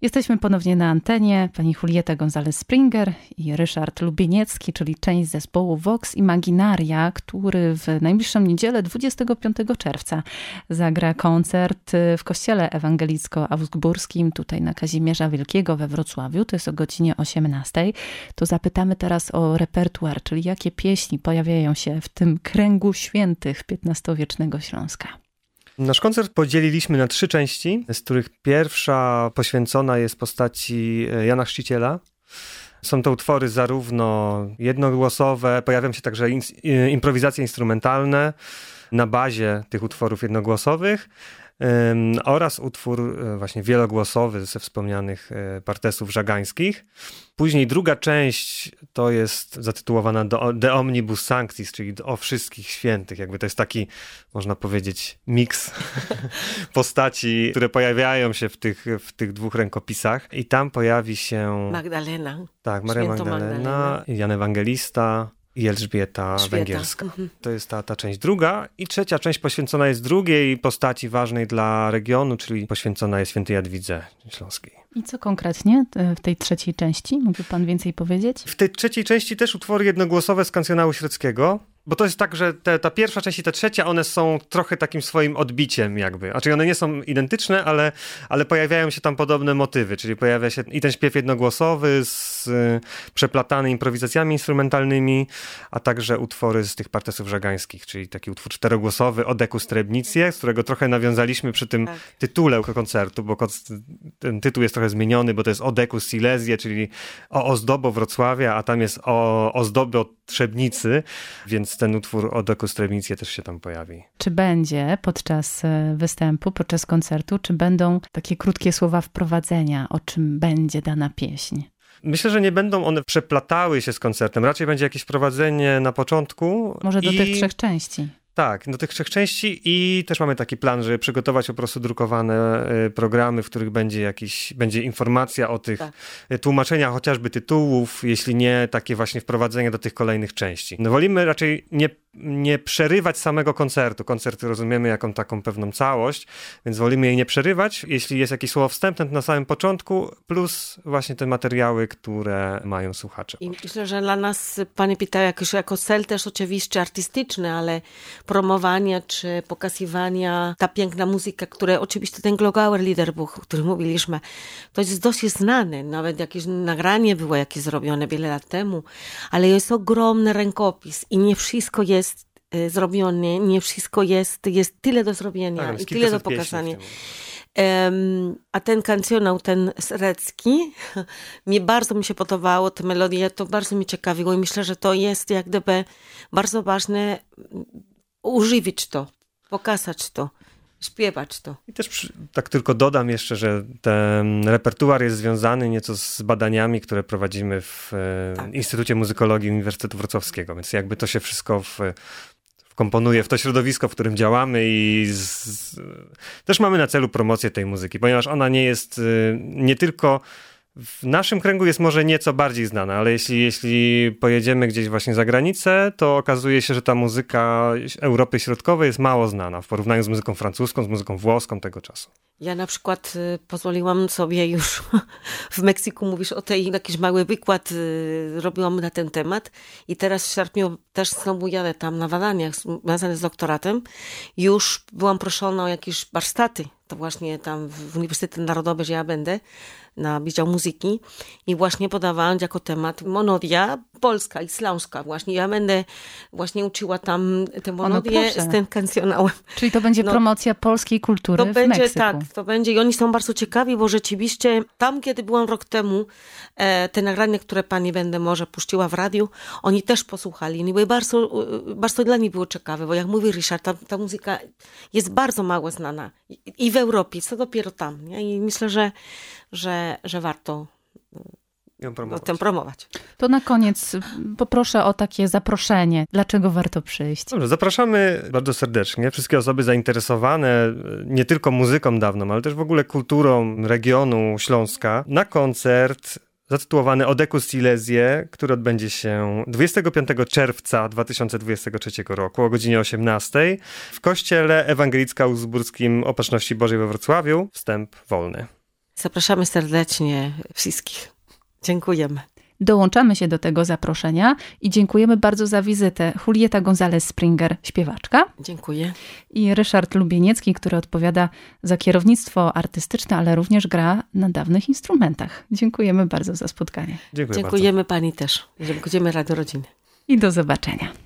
Jesteśmy ponownie na antenie. Pani Julieta González-Springer i Ryszard Lubieniecki, czyli część zespołu Vox Imaginaria, który w najbliższą niedzielę 25 czerwca zagra koncert w kościele ewangelicko-augsburskim tutaj na Kazimierza Wielkiego we Wrocławiu. To jest o godzinie 18. To zapytamy teraz o repertuar, czyli jakie pieśni pojawiają się w tym kręgu świętych XV-wiecznego Śląska. Nasz koncert podzieliliśmy na 3 części, z których pierwsza poświęcona jest postaci Jana Chrzciciela. Są to utwory zarówno jednogłosowe, pojawią się także improwizacje instrumentalne na bazie tych utworów jednogłosowych oraz utwór właśnie wielogłosowy ze wspomnianych partesów żagańskich. Później druga część to jest zatytułowana De Omnibus Sanctis, czyli o wszystkich świętych. Jakby to jest taki, można powiedzieć, miks postaci, które pojawiają się w tych 2 rękopisach. I tam pojawi się Magdalena. Tak, Maria Magdalena, Jan Ewangelista i Elżbieta Węgierska. To jest ta część druga. I trzecia część poświęcona jest drugiej postaci ważnej dla regionu, czyli poświęcona jest świętej Jadwidze Śląskiej. I co konkretnie w tej trzeciej części? Mógłby pan więcej powiedzieć? W tej trzeciej części też utwory jednogłosowe z kancjonału średzkiego. Bo to jest tak, że ta pierwsza część i ta trzecia, one są trochę takim swoim odbiciem jakby. Znaczy one nie są identyczne, ale pojawiają się tam podobne motywy, czyli pojawia się i ten śpiew jednogłosowy z przeplatany improwizacjami instrumentalnymi, a także utwory z tych partesów żagańskich, czyli taki utwór 4-głosowy Odekus Trebnicje, z którego trochę nawiązaliśmy przy tym tytule koncertu, bo ten tytuł jest trochę zmieniony, bo to jest Odekus Silesie, czyli o ozdobo Wrocławia, a tam jest o ozdobo Trzebnicy, więc ten utwór Odekus Trebnicje też się tam pojawi. Czy będzie podczas występu, podczas koncertu, czy będą takie krótkie słowa wprowadzenia, o czym będzie dana pieśń? Myślę, że nie będą one przeplatały się z koncertem. Raczej będzie jakieś wprowadzenie na początku. Może do tych 3 części. Tak, do tych 3 części i też mamy taki plan, żeby przygotować po prostu drukowane programy, w których będzie informacja o tych tłumaczeniach chociażby tytułów, jeśli nie takie właśnie wprowadzenie do tych kolejnych części. No wolimy raczej nie przerywać samego koncertu. Koncert rozumiemy jako taką pewną całość, więc wolimy jej nie przerywać. Jeśli jest jakieś słowo wstępne, to na samym początku, plus właśnie te materiały, które mają słuchacze. I myślę, że dla nas, pani pyta, jako cel też oczywiście artystyczny, ale promowania czy pokazywania ta piękna muzyka, które oczywiście ten Glogauer Liederbuch, o którym mówiliśmy, to jest dosyć znane. Nawet jakieś nagranie było jakieś zrobione wiele lat temu, ale jest ogromny rękopis i nie wszystko jest zrobione, nie wszystko jest tyle do zrobienia i tyle do pokazania. A ten kancjonał, ten srecki, bardzo mi się podobało, te melodie, to bardzo mi ciekawiło i myślę, że to jest jak gdyby bardzo ważne używić to, pokazać to, śpiewać to. I też tak tylko dodam jeszcze, że ten repertuar jest związany nieco z badaniami, które prowadzimy w Instytucie Muzykologii Uniwersytetu Wrocławskiego, więc jakby to się wszystko wkomponuje w to środowisko, w którym działamy i też mamy na celu promocję tej muzyki, ponieważ ona nie jest nie tylko w naszym kręgu jest może nieco bardziej znana, ale jeśli pojedziemy gdzieś właśnie za granicę, to okazuje się, że ta muzyka Europy Środkowej jest mało znana w porównaniu z muzyką francuską, z muzyką włoską tego czasu. Ja na przykład pozwoliłam sobie już w Meksyku, mówisz o tej, jakiś mały wykład robiłam na ten temat i teraz w sierpniu też znowu jadę tam na badaniach związane z doktoratem. Już byłam proszona o jakieś warsztaty, to właśnie tam w Uniwersytecie Narodowym, gdzie ja będę, na Wydział Muzyki i właśnie podawałam jako temat monodia polska i śląska. Właśnie ja będę właśnie uczyła tam tę monodię z tym kancjonałem. Czyli to będzie promocja polskiej kultury w Meksyku. Tak, to będzie i oni są bardzo ciekawi, bo rzeczywiście tam, kiedy byłam rok temu, te nagrania, które pani będę może puściła w radiu, oni też posłuchali. I były bardzo dla nich było ciekawe, bo jak mówi Ryszard, ta muzyka jest bardzo mało znana. I w Europie, co dopiero tam. Nie? I myślę, że warto ją promować. To na koniec poproszę o takie zaproszenie. Dlaczego warto przyjść? Dobrze, zapraszamy bardzo serdecznie wszystkie osoby zainteresowane nie tylko muzyką dawną, ale też w ogóle kulturą regionu Śląska na koncert zatytułowany Odekus Silesie, który odbędzie się 25 czerwca 2023 roku o godzinie 18 w Kościele Ewangelicko-Augsburskim Opatrzności Bożej we Wrocławiu. Wstęp wolny. Zapraszamy serdecznie wszystkich. Dziękujemy. Dołączamy się do tego zaproszenia i dziękujemy bardzo za wizytę. Julieta González-Springer, śpiewaczka. Dziękuję. I Ryszard Lubieniecki, który odpowiada za kierownictwo artystyczne, ale również gra na dawnych instrumentach. Dziękujemy bardzo za spotkanie. Dziękujemy bardzo. Pani też. Dziękujemy Radio Rodziny. I do zobaczenia.